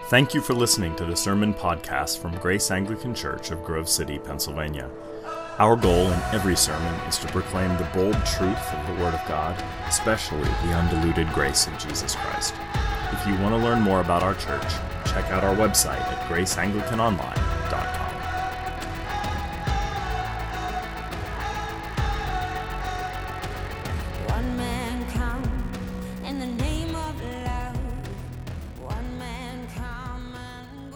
Thank you for listening to the sermon podcast from Grace Anglican Church of Grove City, Pennsylvania. Our goal in every sermon is to proclaim the bold truth of the Word of God, especially the undiluted grace of Jesus Christ. If you want to learn more about our church, check out our website at graceanglicanonline.com. One man come in the name of love. One man come and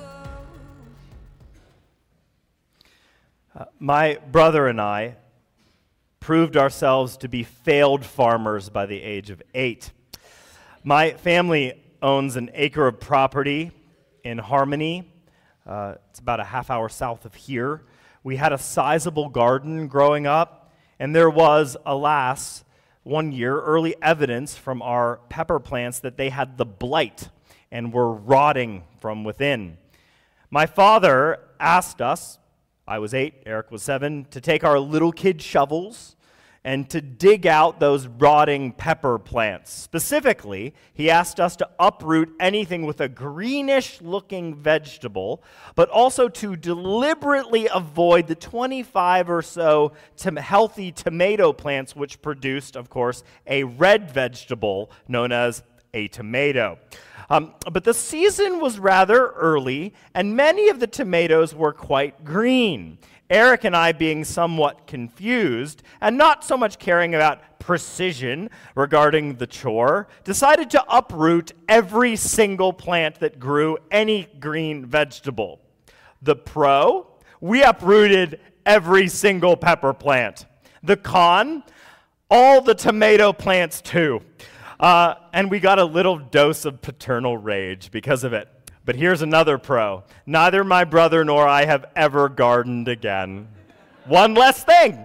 go. My brother and I proved ourselves to be failed farmers by the age of 8. My family owns an acre of property in Harmony. It's about a half hour south of here. We had a sizable garden growing up, and there was, alas, one year, early evidence from our pepper plants that they had the blight and were rotting from within. My father asked us, I was 8, Eric was 7, to take our little kid shovels and to dig out those rotting pepper plants. Specifically, he asked us to uproot anything with a greenish-looking vegetable, but also to deliberately avoid the 25 or so healthy tomato plants which produced, of course, a red vegetable known as a tomato. But the season was rather early, and many of the tomatoes were quite green. Eric and I, being somewhat confused and not so much caring about precision regarding the chore, decided to uproot every single plant that grew any green vegetable. The pro, we uprooted every single pepper plant. The con, all the tomato plants too. And we got a little dose of paternal rage because of it. But here's another pro. Neither my brother nor I have ever gardened again. One less thing.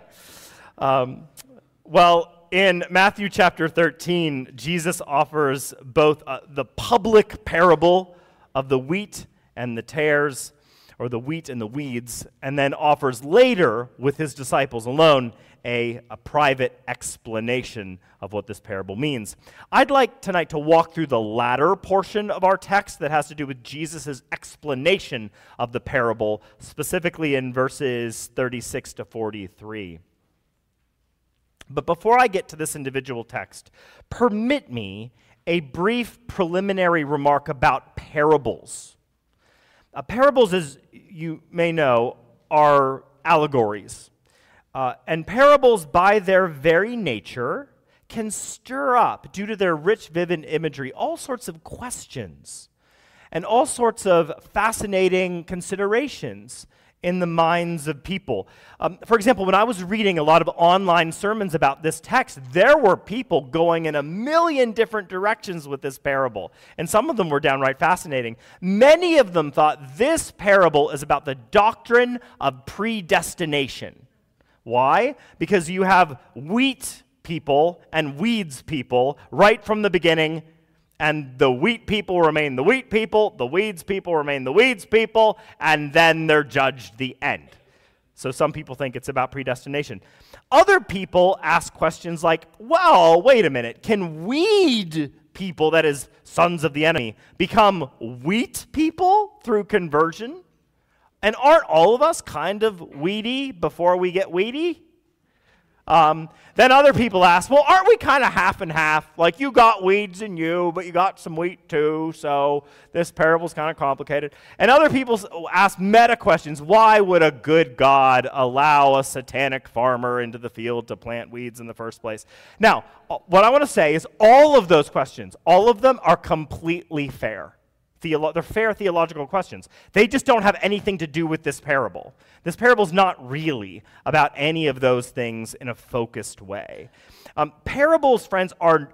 In Matthew chapter 13, Jesus offers both the public parable of the wheat and the tares, or the wheat and the weeds, and then offers later, with his disciples alone, a private explanation of what this parable means. I'd like tonight to walk through the latter portion of our text that has to do with Jesus' explanation of the parable, specifically in verses 36 to 43. But before I get to this individual text, permit me a brief preliminary remark about parables. Parables, as you may know, are allegories. And parables, by their very nature, can stir up, due to their rich, vivid imagery, all sorts of questions and all sorts of fascinating considerations in the minds of people. For example, when I was reading a lot of online sermons about this text, there were people going in a million different directions with this parable, and some of them were downright fascinating. Many of them thought this parable is about the doctrine of predestination. Why? Because you have wheat people and weeds people right from the beginning, and the wheat people remain the wheat people, the weeds people remain the weeds people, and then they're judged the end. So some people think it's about predestination. Other people ask questions like, well, wait a minute, can weed people, that is, sons of the enemy, become wheat people through conversion? And aren't all of us kind of weedy before we get weedy? Then other people ask, well, aren't we kind of half and half? Like, you got weeds in you, but you got some wheat too, so this parable's kind of complicated. And other people ask meta questions. Why would a good God allow a satanic farmer into the field to plant weeds in the first place? Now, what I want to say is all of those questions, all of them are completely fair. They're fair theological questions. They just don't have anything to do with this parable. This parable's not really about any of those things in a focused way. Parables, friends,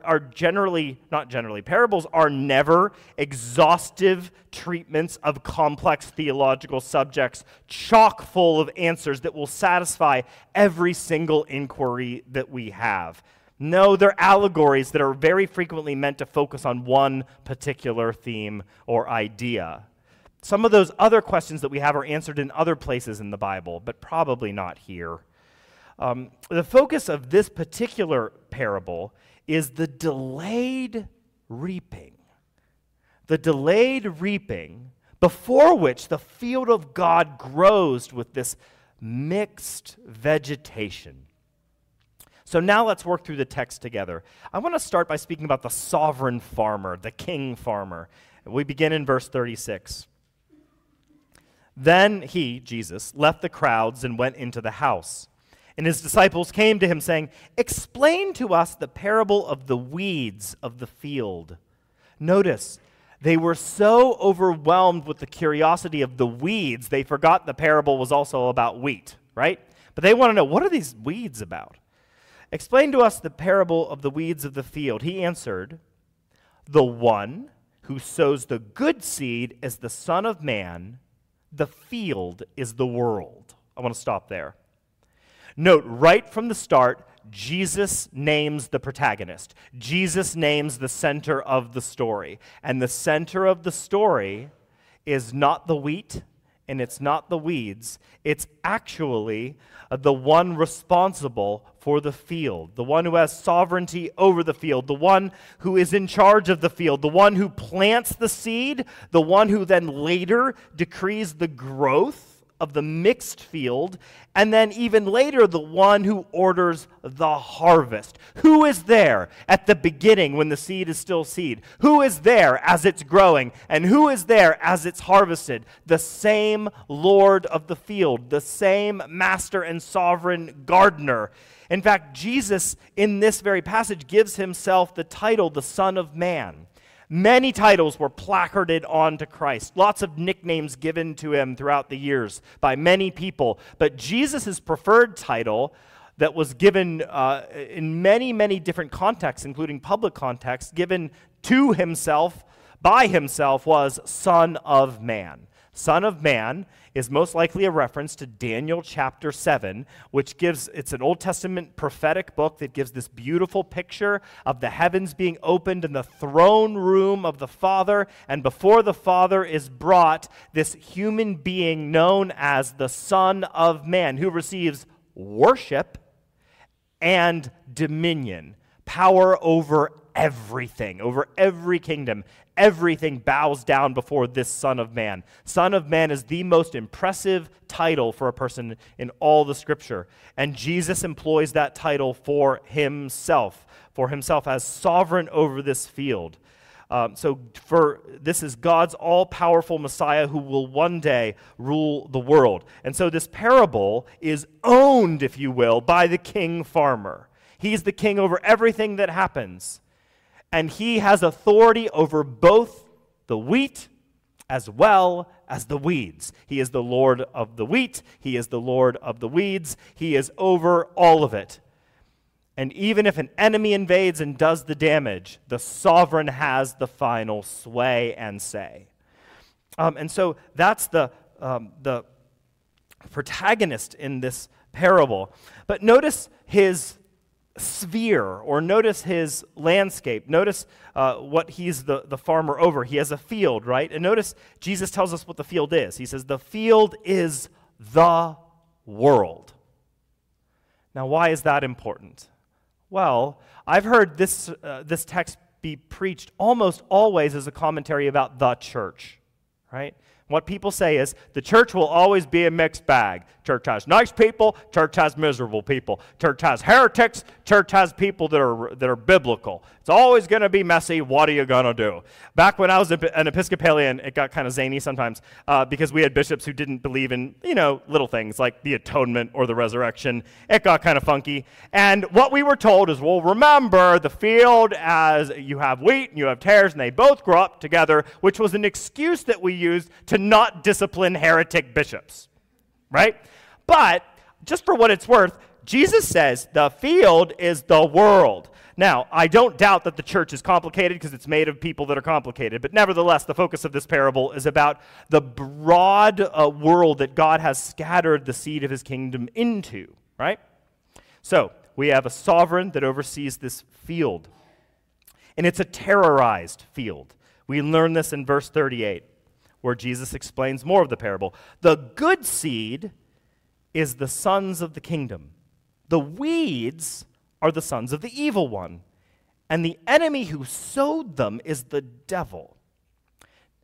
parables are never exhaustive treatments of complex theological subjects, chock full of answers that will satisfy every single inquiry that we have. No, they're allegories that are very frequently meant to focus on one particular theme or idea. Some of those other questions that we have are answered in other places in the Bible, but probably not here. The focus of this particular parable is the delayed reaping. The delayed reaping before which the field of God grows with this mixed vegetation. So now let's work through the text together. I want to start by speaking about the sovereign farmer, the king farmer. We begin in verse 36. Then he, Jesus, left the crowds and went into the house. And his disciples came to him saying, "Explain to us the parable of the weeds of the field." Notice, they were so overwhelmed with the curiosity of the weeds, they forgot the parable was also about wheat, right? But they want to know, what are these weeds about? "Explain to us the parable of the weeds of the field." He answered, "The one who sows the good seed is the Son of Man. The field is the world." I want to stop there. Note, right from the start, Jesus names the protagonist. Jesus names the center of the story. And the center of the story is not the wheat and it's not the weeds. It's actually the one responsible for the field, the one who has sovereignty over the field, the one who is in charge of the field, the one who plants the seed, the one who then later decrees the growth of the mixed field, and then even later the one who orders the harvest. Who is there at the beginning when the seed is still seed? Who is there as it's growing? And who is there as it's harvested? The same Lord of the field, the same master and sovereign gardener. In fact, Jesus in this very passage gives himself the title, the Son of Man. Many titles were placarded onto Christ. Lots of nicknames given to him throughout the years by many people. But Jesus' preferred title that was given in many, many different contexts, including public contexts, given to himself, by himself, was Son of Man. Son of Man is most likely a reference to Daniel chapter 7, which it's an Old Testament prophetic book that gives this beautiful picture of the heavens being opened in the throne room of the Father, and before the Father is brought this human being known as the Son of Man, who receives worship and dominion, power over everything, over every kingdom. Everything bows down before this Son of Man. Son of Man is the most impressive title for a person in all the Scripture. And Jesus employs that title for himself as sovereign over this field. This is God's all-powerful Messiah who will one day rule the world. And so this parable is owned, if you will, by the king farmer. He's the king over everything that happens. And he has authority over both the wheat as well as the weeds. He is the Lord of the wheat. He is the Lord of the weeds. He is over all of it. And even if an enemy invades and does the damage, the sovereign has the final sway and say. And so that's the protagonist in this parable. But notice his sphere, or notice his landscape. Notice what he's the farmer over. He has a field, right? And notice Jesus tells us what the field is. He says the field is the world. Now, why is that important? Well, I've heard this text be preached almost always as a commentary about the church, right? What people say is the church will always be a mixed bag. Church has nice people, church has miserable people. Church has heretics, church has people that are biblical. It's always going to be messy. What are you going to do? Back when I was an Episcopalian, it got kind of zany sometimes because we had bishops who didn't believe in, little things like the atonement or the resurrection. It got kind of funky. And what we were told is, well, remember the field as you have wheat and you have tares and they both grow up together, which was an excuse that we used to not discipline heretic bishops, right? But just for what it's worth, Jesus says the field is the world. Now, I don't doubt that the church is complicated because it's made of people that are complicated, but nevertheless, the focus of this parable is about the broad world that God has scattered the seed of his kingdom into, right? So, we have a sovereign that oversees this field, and it's a terrorized field. We learn this in verse 38. Where Jesus explains more of the parable. The good seed is the sons of the kingdom. The weeds are the sons of the evil one. And the enemy who sowed them is the devil.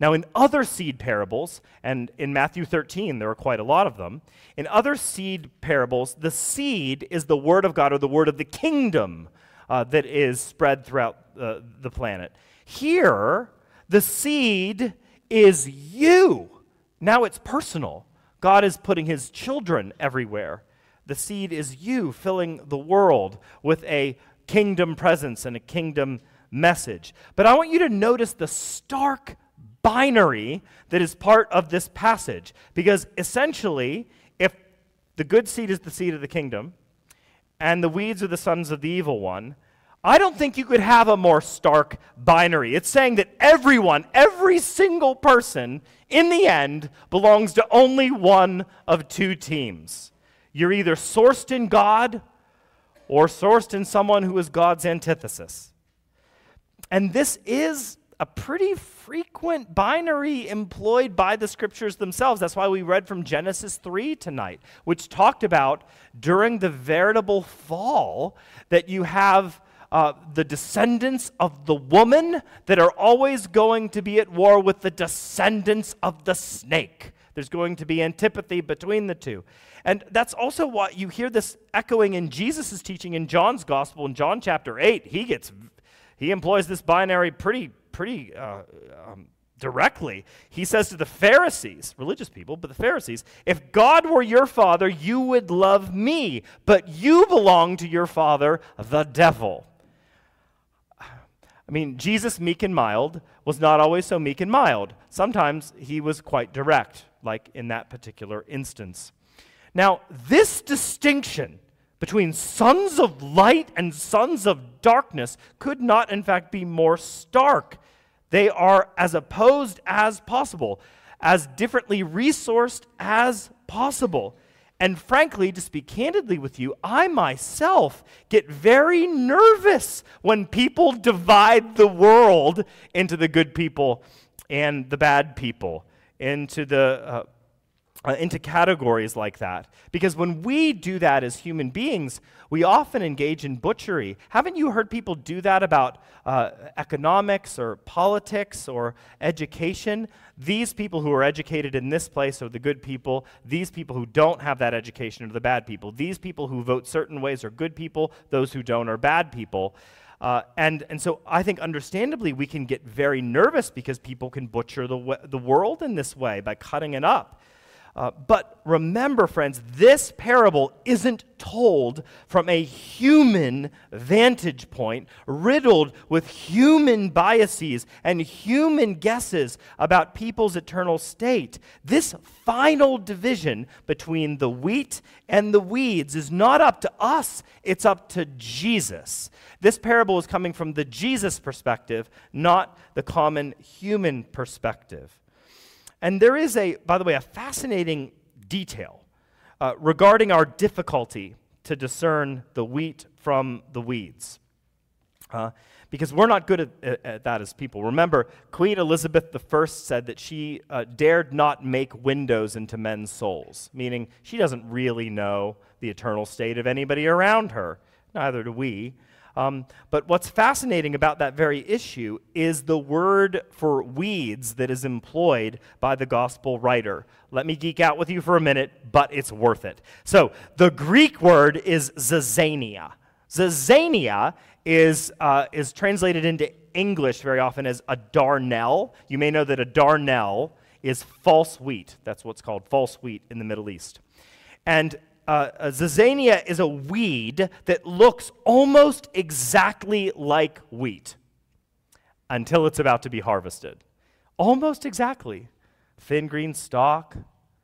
Now, in other seed parables, and in Matthew 13, there are quite a lot of them, in other seed parables, the seed is the word of God or the word of the kingdom that is spread throughout the planet. Here, the seed is you. Now it's personal. God is putting his children everywhere. The seed is you, filling the world with a kingdom presence and a kingdom message. But I want you to notice the stark binary that is part of this passage. Because essentially, if the good seed is the seed of the kingdom, and the weeds are the sons of the evil one, I don't think you could have a more stark binary. It's saying that everyone, every single person, in the end, belongs to only one of two teams. You're either sourced in God or sourced in someone who is God's antithesis. And this is a pretty frequent binary employed by the scriptures themselves. That's why we read from Genesis 3 tonight, which talked about during the veritable fall that you have the descendants of the woman that are always going to be at war with the descendants of the snake. There's going to be antipathy between the two. And that's also what you hear this echoing in Jesus' teaching in John's gospel. In John chapter 8, he employs this binary pretty directly. He says to the Pharisees, religious people, but the Pharisees, if God were your father, you would love me, but you belong to your father, the devil. I mean, Jesus, meek and mild, was not always so meek and mild. Sometimes he was quite direct, like in that particular instance. Now, this distinction between sons of light and sons of darkness could not, in fact, be more stark. They are as opposed as possible, as differently resourced as possible. And frankly, to speak candidly with you, I myself get very nervous when people divide the world into the good people and the bad people, into categories like that. Because when we do that as human beings, we often engage in butchery. Haven't you heard people do that about economics or politics or education? These people who are educated in this place are the good people. These people who don't have that education are the bad people. These people who vote certain ways are good people. Those who don't are bad people. And so I think understandably we can get very nervous because people can butcher the world in this way by cutting it up. But remember, friends, this parable isn't told from a human vantage point, riddled with human biases and human guesses about people's eternal state. This final division between the wheat and the weeds is not up to us, it's up to Jesus. This parable is coming from the Jesus perspective, not the common human perspective. And there is by the way, a fascinating detail regarding our difficulty to discern the wheat from the weeds. Because we're not good at that as people. Remember, Queen Elizabeth I said that she dared not make windows into men's souls, meaning she doesn't really know the eternal state of anybody around her. Neither do we. But what's fascinating about that very issue is the word for weeds that is employed by the gospel writer. Let me geek out with you for a minute, but it's worth it. So the Greek word is zizania. Zizania is translated into English very often as a darnel. You may know that a darnel is false wheat. That's what's called false wheat in the Middle East. And zizania is a weed that looks almost exactly like wheat until it's about to be harvested. Almost exactly. Thin green stalk.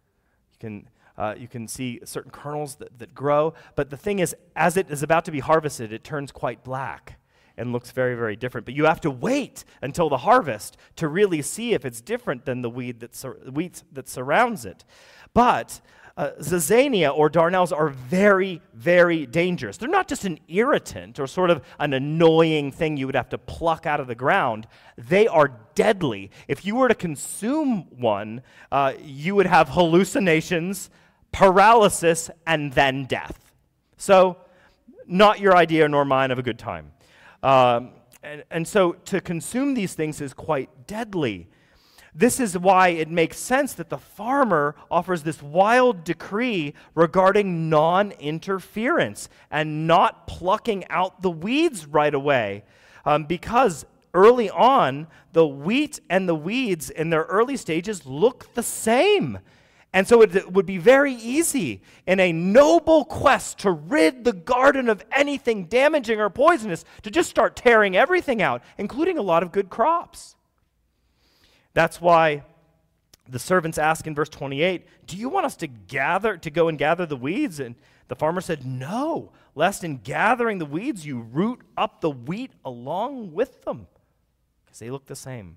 You can see certain kernels that grow. But the thing is, as it is about to be harvested, it turns quite black and looks very, very different. But you have to wait until the harvest to really see if it's different than the wheat that surrounds it. But zizania or darnels are very, very dangerous. They're not just an irritant or sort of an annoying thing you would have to pluck out of the ground. They are deadly. If you were to consume one, you would have hallucinations, paralysis, and then death. So, not your idea nor mine of a good time. And so to consume these things is quite deadly. This is why it makes sense that the farmer offers this wild decree regarding non-interference and not plucking out the weeds right away. Because early on, the wheat and the weeds in their early stages look the same. And so it would be very easy in a noble quest to rid the garden of anything damaging or poisonous to just start tearing everything out, including a lot of good crops. That's why the servants ask in verse 28, do you want us to go and gather the weeds? And the farmer said, no, lest in gathering the weeds you root up the wheat along with them, because they look the same.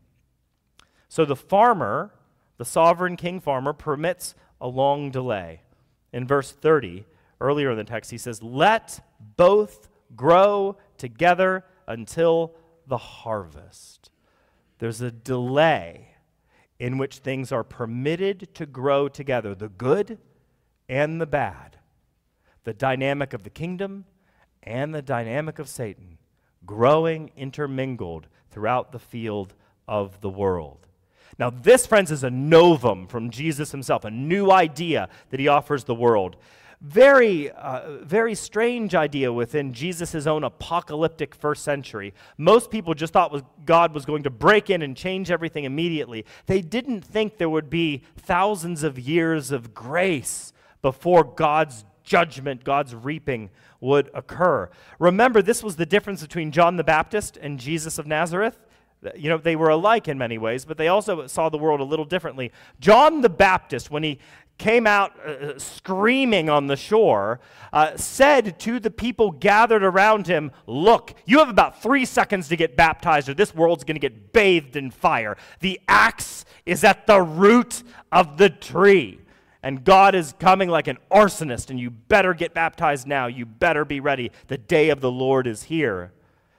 So the farmer, the sovereign king farmer, permits a long delay. In verse 30, earlier in the text, he says, let both grow together until the harvest. There's a delay in which things are permitted to grow together, the good and the bad, the dynamic of the kingdom and the dynamic of Satan, growing intermingled throughout the field of the world. Now this, friends, is a novum from Jesus himself, a new idea that he offers the world. Very strange idea within Jesus' own apocalyptic first century. Most people just thought God was going to break in and change everything immediately. They didn't think there would be thousands of years of grace before God's judgment, God's reaping would occur. Remember, this was the difference between John the Baptist and Jesus of Nazareth. You know, they were alike in many ways, but they also saw the world a little differently. John the Baptist, when he came out screaming on the shore, said to the people gathered around him, look, you have about 3 seconds to get baptized or this world's going to get bathed in fire. The axe is at the root of the tree. And God is coming like an arsonist, and you better get baptized now. You better be ready. The day of the Lord is here.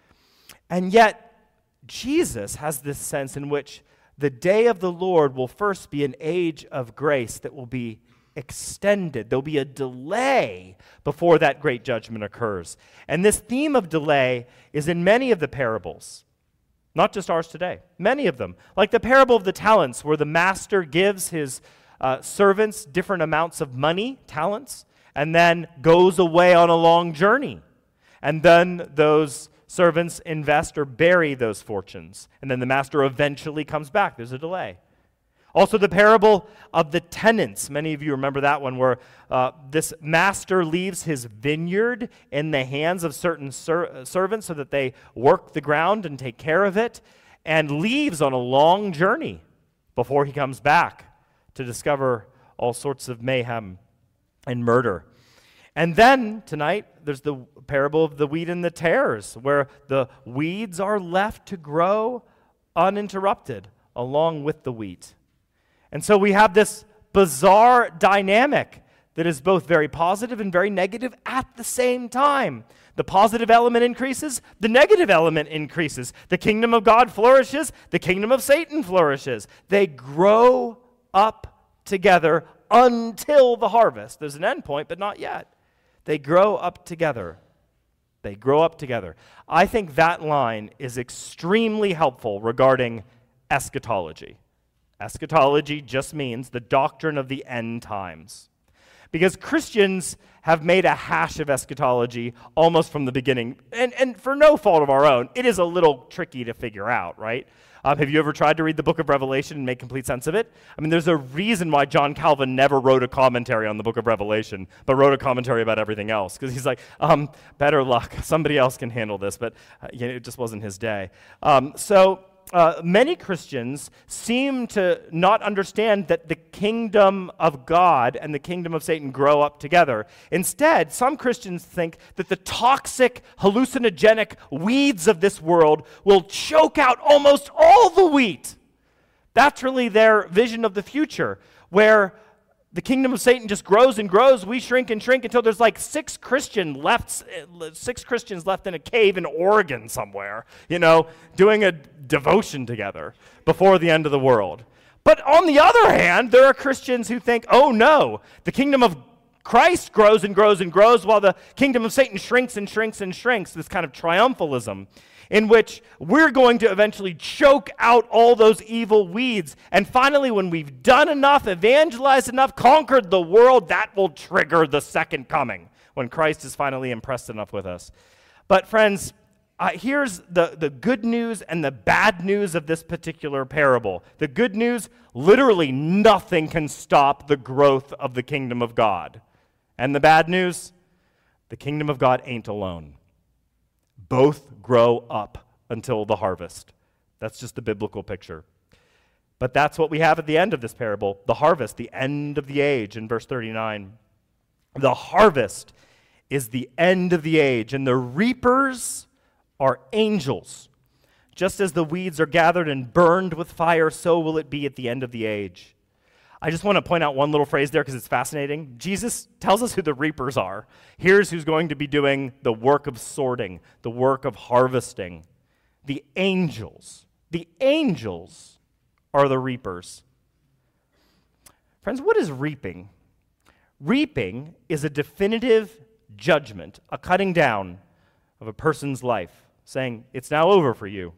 And yet, Jesus has this sense in which the day of the Lord will first be an age of grace that will be extended. There'll be a delay before that great judgment occurs. And this theme of delay is in many of the parables, not just ours today, many of them. Like the parable of the talents, where the master gives his servants different amounts of money, talents, and then goes away on a long journey. And then those servants invest or bury those fortunes, and then the master eventually comes back. There's a delay. Also, the parable of the tenants. Many of you remember that one, where this master leaves his vineyard in the hands of certain servants so that they work the ground and take care of it, and leaves on a long journey before he comes back to discover all sorts of mayhem and murder. And then, tonight, there's the parable of the wheat and the tares, where the weeds are left to grow uninterrupted along with the wheat. And so we have this bizarre dynamic that is both very positive and very negative at the same time. The positive element increases, the negative element increases. The kingdom of God flourishes, the kingdom of Satan flourishes. They grow up together until the harvest. There's an end point, but not yet. They grow up together. They grow up together. I think that line is extremely helpful regarding eschatology. Eschatology just means the doctrine of the end times. Because Christians have made a hash of eschatology almost from the beginning. And for no fault of our own, it is a little tricky to figure out, right? Have you ever tried to read the book of Revelation and make complete sense of it? I mean, there's a reason why John Calvin never wrote a commentary on the book of Revelation, but wrote a commentary about everything else. Because he's like, better luck. Somebody else can handle this. But it just wasn't his day. Many Christians seem to not understand that the kingdom of God and the kingdom of Satan grow up together. Instead, some Christians think that the toxic, hallucinogenic weeds of this world will choke out almost all the wheat. That's really their vision of the future, where the kingdom of Satan just grows and grows. We shrink and shrink until there's like 6 Christians left in a cave in Oregon somewhere, doing a devotion together before the end of the world. But on the other hand, there are Christians who think, oh no, the kingdom of Christ grows and grows and grows while the kingdom of Satan shrinks and shrinks and shrinks, this kind of triumphalism. in which we're going to eventually choke out all those evil weeds. And finally, when we've done enough, evangelized enough, conquered the world, that will trigger the second coming, when Christ is finally impressed enough with us. But friends, here's the good news and the bad news of this particular parable. The good news, literally nothing can stop the growth of the kingdom of God. And the bad news, the kingdom of God ain't alone. Both grow up until the harvest. That's just the biblical picture. But that's what we have at the end of this parable, the harvest, the end of the age in verse 39. The harvest is the end of the age, and the reapers are angels. Just as the weeds are gathered and burned with fire, so will it be at the end of the age. I just want to point out one little phrase there because it's fascinating. Jesus tells us who the reapers are. Here's who's going to be doing the work of sorting, the work of harvesting. The angels. The angels are the reapers. Friends, what is reaping? Reaping is a definitive judgment, a cutting down of a person's life, saying, it's now over for you.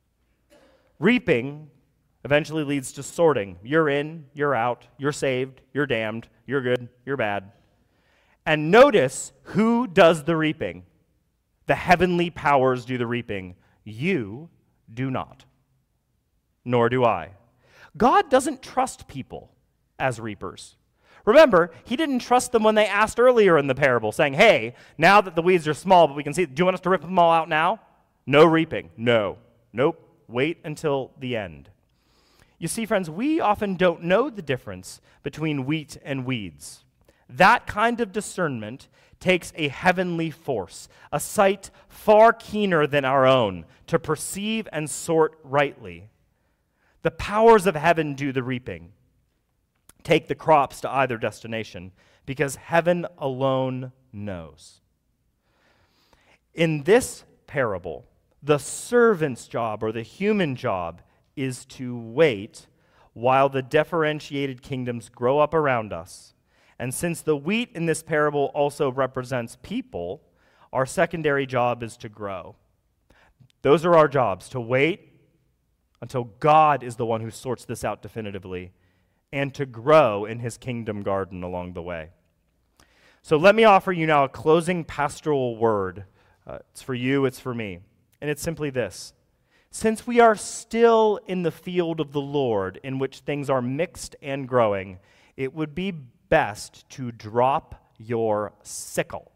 Reaping eventually leads to sorting. You're in, you're out, you're saved, you're damned, you're good, you're bad. And notice who does the reaping. The heavenly powers do the reaping. You do not, nor do I. God doesn't trust people as reapers. Remember, he didn't trust them when they asked earlier in the parable, saying, hey, now that the weeds are small, but we can see, do you want us to rip them all out now? No reaping. No. Nope. Wait until the end. You see, friends, we often don't know the difference between wheat and weeds. That kind of discernment takes a heavenly force, a sight far keener than our own, to perceive and sort rightly. The powers of heaven do the reaping. Take the crops to either destination, because heaven alone knows. In this parable, the servant's job, or the human job, is to wait while the differentiated kingdoms grow up around us. And since the wheat in this parable also represents people, our secondary job is to grow. Those are our jobs, to wait until God is the one who sorts this out definitively, and to grow in his kingdom garden along the way. So let me offer you now a closing pastoral word. It's for you, it's for me. And it's simply this. Since we are still in the field of the Lord, in which things are mixed and growing, it would be best to drop your sickle.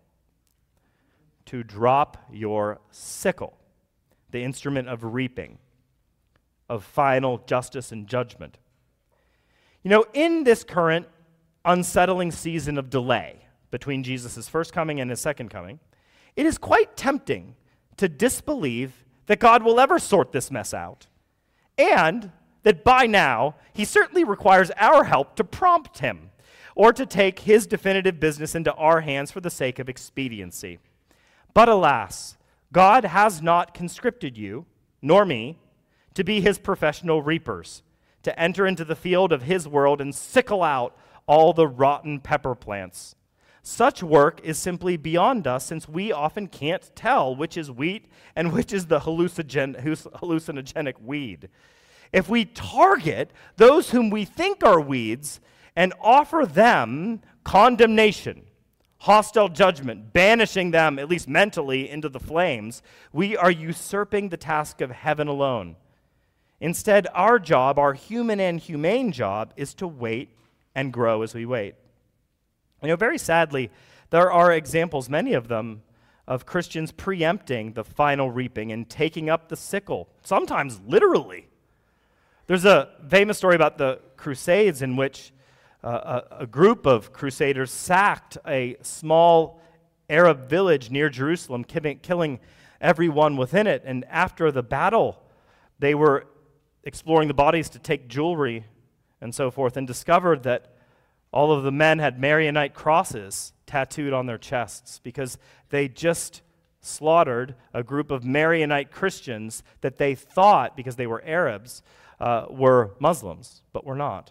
To drop your sickle, the instrument of reaping, of final justice and judgment. You know, in this current unsettling season of delay between Jesus' first coming and his second coming, it is quite tempting to disbelieve that God will ever sort this mess out, and that by now, he certainly requires our help to prompt him, or to take his definitive business into our hands for the sake of expediency. But alas, God has not conscripted you, nor me, to be his professional reapers, to enter into the field of his world and sickle out all the rotten pepper plants. Such work is simply beyond us, since we often can't tell which is wheat and which is the hallucinogenic weed. If we target those whom we think are weeds and offer them condemnation, hostile judgment, banishing them, at least mentally, into the flames, we are usurping the task of heaven alone. Instead, our job, our human and humane job, is to wait and grow as we wait. You know, very sadly, there are examples, many of them, of Christians preempting the final reaping and taking up the sickle, sometimes literally. There's a famous story about the Crusades in which a group of crusaders sacked a small Arab village near Jerusalem, killing everyone within it. And after the battle, they were exploring the bodies to take jewelry and so forth, and discovered that all of the men had Maronite crosses tattooed on their chests because they just slaughtered a group of Maronite Christians that they thought, because they were Arabs, were Muslims, but were not.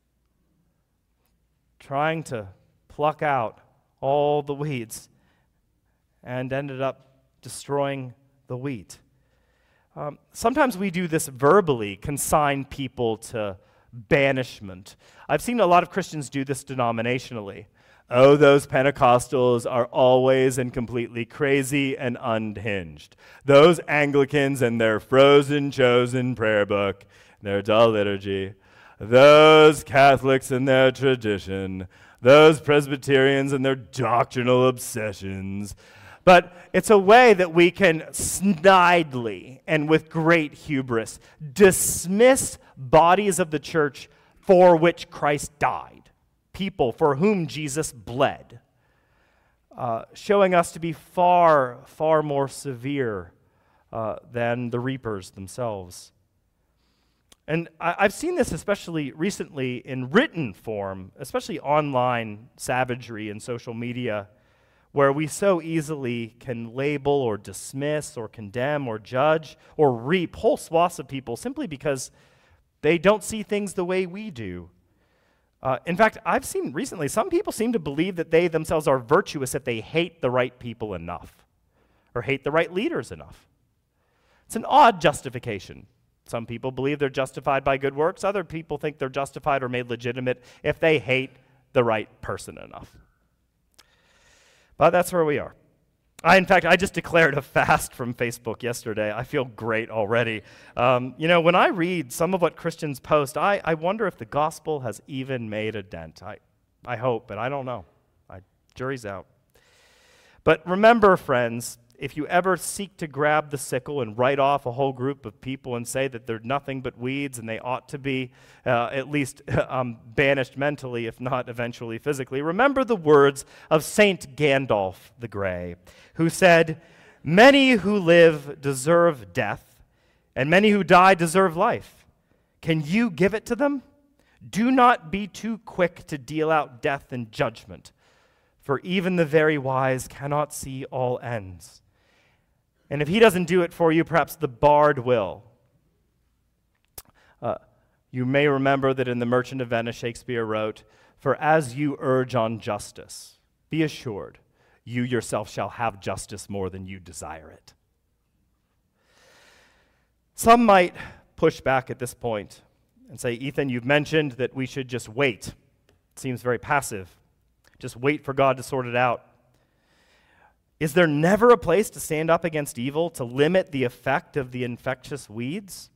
Trying to pluck out all the weeds and ended up destroying the wheat. Sometimes we do this verbally, consign people to banishment. I've seen a lot of Christians do this denominationally. Oh, those Pentecostals are always and completely crazy and unhinged. Those Anglicans and their frozen chosen prayer book, their dull liturgy. Those Catholics and their tradition. Those Presbyterians and their doctrinal obsessions. But it's a way that we can snidely and with great hubris dismiss bodies of the church for which Christ died, people for whom Jesus bled, showing us to be far, far more severe than the reapers themselves. And I've seen this especially recently in written form, especially online savagery and social media, where we so easily can label or dismiss or condemn or judge or reap whole swaths of people simply because they don't see things the way we do. In fact, I've seen recently some people seem to believe that they themselves are virtuous if they hate the right people enough or hate the right leaders enough. It's an odd justification. Some people believe they're justified by good works. Other people think they're justified or made legitimate if they hate the right person enough. But that's where we are. In fact, I just declared a fast from Facebook yesterday. I feel great already. When I read some of what Christians post, I wonder if the gospel has even made a dent. I hope, but I don't know. Jury's out. But remember, friends, if you ever seek to grab the sickle and write off a whole group of people and say that they're nothing but weeds and they ought to be at least banished mentally, if not eventually physically, remember the words of Saint Gandalf the Grey, who said, "Many who live deserve death, and many who die deserve life. Can you give it to them? Do not be too quick to deal out death and judgment, for even the very wise cannot see all ends. And if he doesn't do it for you, perhaps the bard will." You may remember that in The Merchant of Venice, Shakespeare wrote, "For as you urge on justice, be assured, you yourself shall have justice more than you desire it." Some might push back at this point and say, "Ethan, you've mentioned that we should just wait. It seems very passive. Just wait for God to sort it out. Is there never a place to stand up against evil, to limit the effect of the infectious weeds?"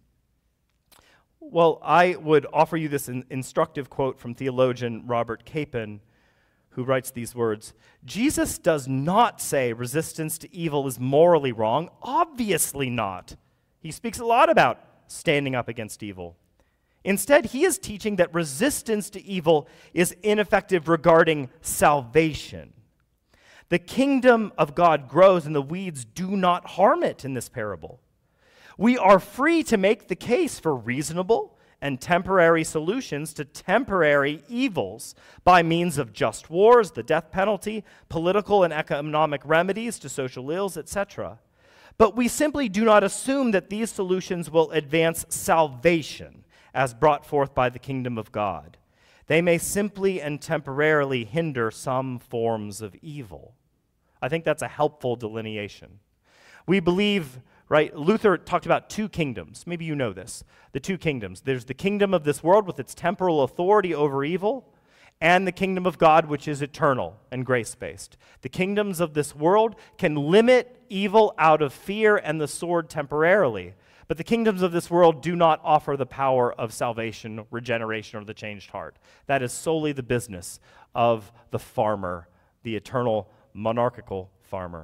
Well, I would offer you this instructive quote from theologian Robert Capon, who writes these words: "Jesus does not say resistance to evil is morally wrong. Obviously not. He speaks a lot about standing up against evil. Instead, he is teaching that resistance to evil is ineffective regarding salvation. The kingdom of God grows and the weeds do not harm it in this parable. We are free to make the case for reasonable and temporary solutions to temporary evils by means of just wars, the death penalty, political and economic remedies to social ills, etc. But we simply do not assume that these solutions will advance salvation as brought forth by the kingdom of God. They may simply and temporarily hinder some forms of evil." I think that's a helpful delineation. We believe, right, Luther talked about two kingdoms. Maybe you know this. The two kingdoms. There's the kingdom of this world with its temporal authority over evil, and the kingdom of God, which is eternal and grace-based. The kingdoms of this world can limit evil out of fear and the sword temporarily, but the kingdoms of this world do not offer the power of salvation, regeneration, or the changed heart. That is solely the business of the farmer, the eternal monarchical farmer.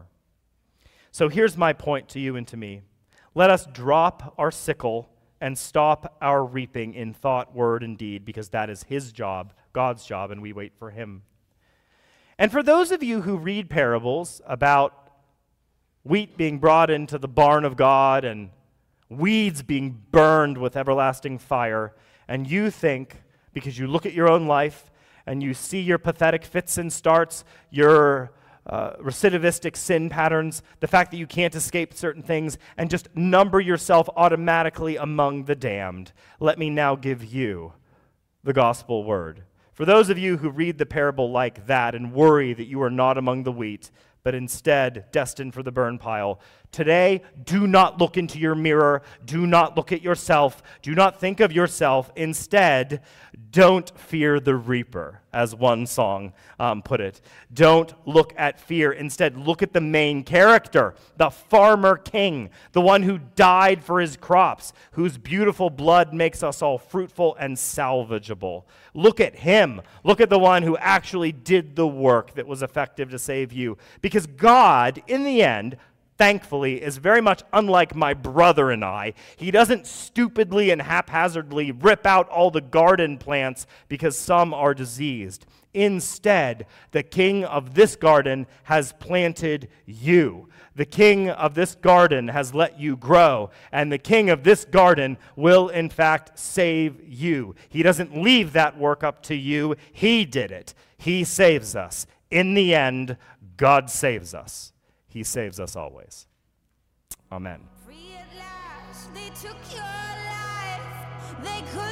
So here's my point to you and to me. Let us drop our sickle and stop our reaping in thought, word, and deed, because that is his job, God's job, and we wait for him. And for those of you who read parables about wheat being brought into the barn of God and weeds being burned with everlasting fire, and you think, because you look at your own life and you see your pathetic fits and starts, your recidivistic sin patterns, the fact that you can't escape certain things, and just number yourself automatically among the damned, let me now give you the gospel word. For those of you who read the parable like that and worry that you are not among the wheat, but instead destined for the burn pile, Today, do not look into your mirror. Do not look at yourself. Do not think of yourself. Instead, don't fear the reaper, as one song put it. Don't look at fear. Instead, look at the main character, the farmer king, the one who died for his crops, whose beautiful blood makes us all fruitful and salvageable. Look at him. Look at the one who actually did the work that was effective to save you. Because God, in the end, thankfully, is very much unlike my brother and I. He doesn't stupidly and haphazardly rip out all the garden plants because some are diseased. Instead, the king of this garden has planted you. The king of this garden has let you grow, and the king of this garden will, in fact, save you. He doesn't leave that work up to you. He did it. He saves us. In the end, God saves us. He saves us always. Amen. Free at last, they took your life. They could